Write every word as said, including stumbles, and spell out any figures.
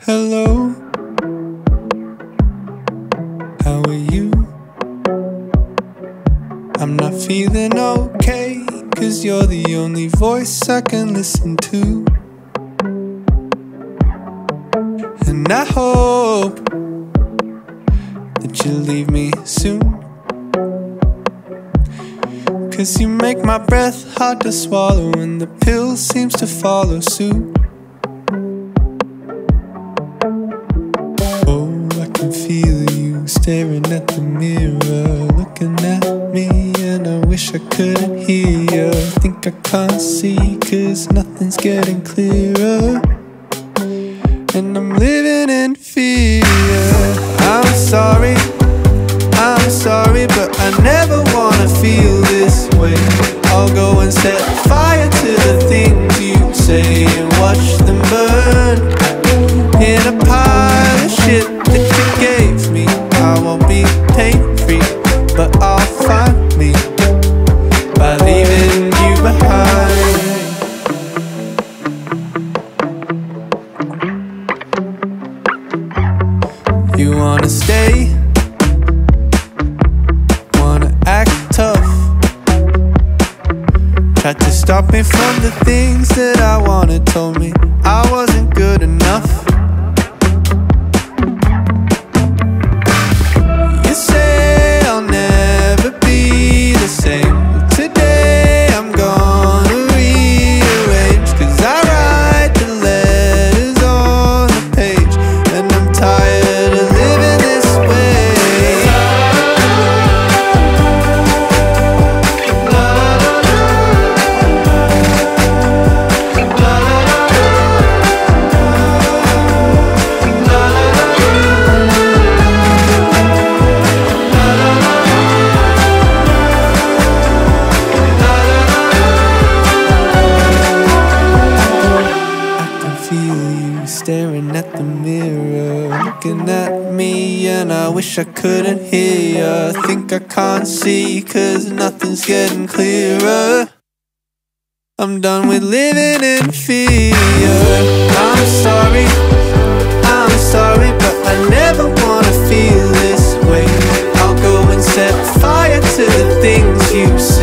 Hello, how are you? I'm not feeling okay, 'cause you're the only voice I can listen to. And I hope that you'll leave me soon, 'cause you make my breath hard to swallow, and the pill seems to follow suit. Oh, I can feel you staring at the mirror, looking at me, and I wish I couldn't hear you. Think I can't see, 'cause nothing's getting clearer, and I'm living in fear. I'm sorry, I'm sorry, but I never wanna feel this way. I'll go and set fire to the things you say and watch them burn in a pile of shit that you gave me. I won't be pain-free, but I'll find me by leaving you behind. You wanna stay, wanna act tough, tried to stop me from the things that I wanted, told me I wasn't good enough. You say I'll never be the same. Today I'm gonna rearrange, 'cause I write the letters on the page, and I'm tired of living this way. Staring at the mirror, looking at me, and I wish I couldn't hear you. Think I can't see, 'cause nothing's getting clearer. I'm done with living in fear. I'm sorry, I'm sorry, but I never wanna feel this way. I'll go and set fire to the things you say